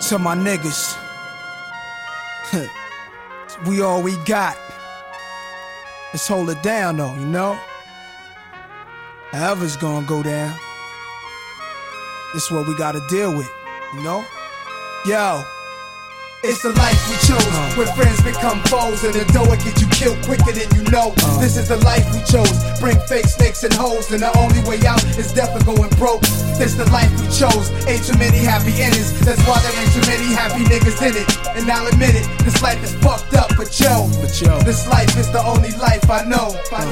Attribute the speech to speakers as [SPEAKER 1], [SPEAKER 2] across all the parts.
[SPEAKER 1] To my niggas, we all we got. Let's hold it down though, you know? However it's gonna go down, this is what we gotta deal with, you know? Yo.
[SPEAKER 2] It's the life we chose, where friends become foes, and the dough will get you killed quicker than you know. This is the life we chose, bring fake snakes and hoes, and the only way out is death or going broke. This the life we chose, ain't too many happy endings, that's why there ain't too many happy niggas in it. And I'll admit it, this life is fucked up, but yo, this life is the only life I know.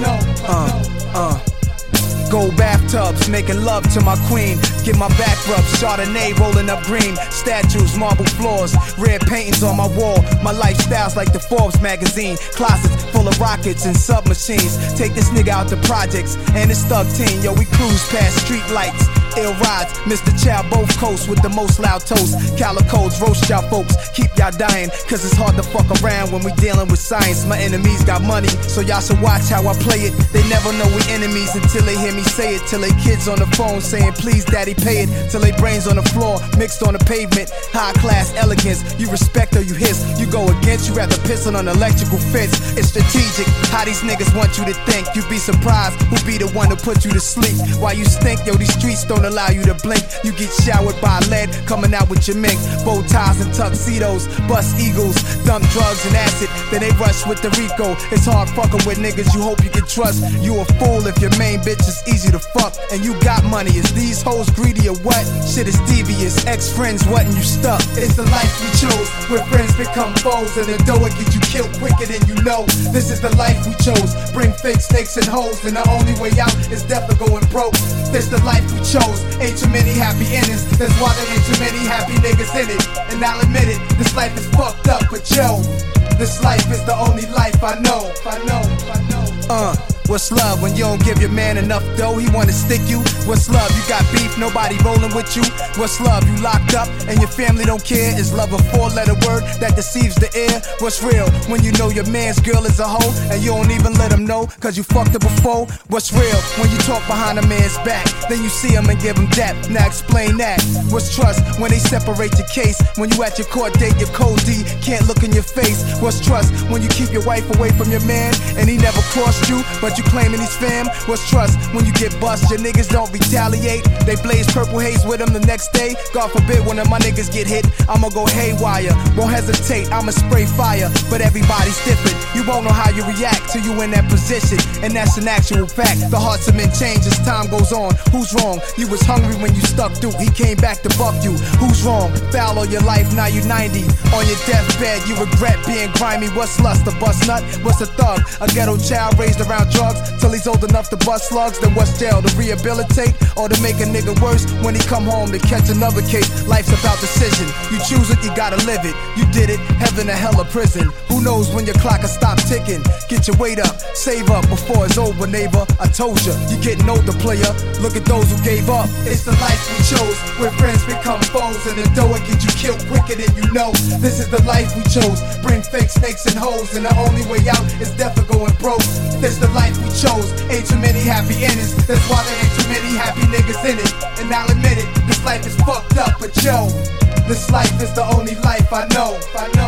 [SPEAKER 1] Gold bathtubs, making love to my queen. Get my back rubbed, Chardonnay rolling up green. Statues, marble floors, red paintings on my wall. My lifestyle's like the Forbes magazine. Closets full of rockets and submachines. Take this nigga out the projects and his thug team. Yo, we cruise past street lights. Ill rides, Mr. Chow both coasts with the most loud toast. Calicoes roast y'all folks, keep y'all dying, cause it's hard to fuck around when we dealing with science. My enemies got money, so y'all should watch how I play it. They never know we enemies until they hear me say it. Till they kids on the phone saying please daddy pay it. Till they brains on the floor, mixed on the pavement. High class elegance, you respect or you hiss. You go against, you rather piss on an electrical fence. It's strategic, how these niggas want you to think. You be surprised who be the one to put you to sleep. While you stink, yo, these streets don't allow you to blink. You get showered by lead, coming out with your mink. Bow ties and tuxedos, bust eagles, dump drugs and acid, then they rush with the Rico. It's hard fucking with niggas you hope you can trust. You a fool if your main bitch is easy to fuck and you got money. Is these hoes greedy or what? Shit is devious, ex-friends what and you stuck.
[SPEAKER 2] It's the life we chose, where friends become foes, and the dough will get you killed quicker than you know. This is the life we chose, bring fake snakes and hoes, and the only way out is death or going broke. This the life we chose, ain't too many happy endings, that's why there ain't too many happy niggas in it. And I'll admit it, this life is fucked up, but yo, this life is the only life I know.
[SPEAKER 1] What's love when you don't give your man enough dough? He wanna stick you. What's love? You got beef, nobody rolling with you. What's love? You locked up and your family don't care. Is love a four-letter word that deceives the ear? What's real when you know your man's girl is a hoe and you don't even let him know cause you fucked her before? What's real when you talk behind a man's back, then you see him and give him depth? Now explain that. What's trust when they separate your case? When you at your court date, your code D can't look in your face. What's trust when you keep your wife away from your man and he never crossed you, but you claiming he's fam? What's trust when you get bust, your niggas don't retaliate? They blaze purple haze with them the next day. God forbid one of my niggas get hit, I'ma go haywire. Won't hesitate, I'ma spray fire. But everybody's different, you won't know how you react till you in that position, and that's an actual fact. The hearts of men change as time goes on. Who's wrong? You was hungry when you stuck through, he came back to buck you. Who's wrong? Foul all your life, now you 90. On your deathbed, you regret being grimy. What's lust? A bust nut? What's a thug? A ghetto child raised around drugs till he's old enough to bust slugs. Then what's jail? To rehabilitate or to make a nigga worse when he come home to catch another case? Life's about decision. You choose it, you gotta live it. You did it, heaven or hell or prison. Who knows when your clock will stop ticking? Get your weight up, save up before it's over, neighbor. I told you, you getting older, player. Look at those who gave up.
[SPEAKER 2] It's the life we chose, where friends become foes, and the dough will get you killed quicker than you know. This is the life we chose, bring fake snakes and hoes, and the only way out is death or going broke. This the life we chose, ain't too many happy endings, that's why there ain't too many happy niggas in it. And I'll admit it, this life is fucked up, but yo, this life is the only life I know.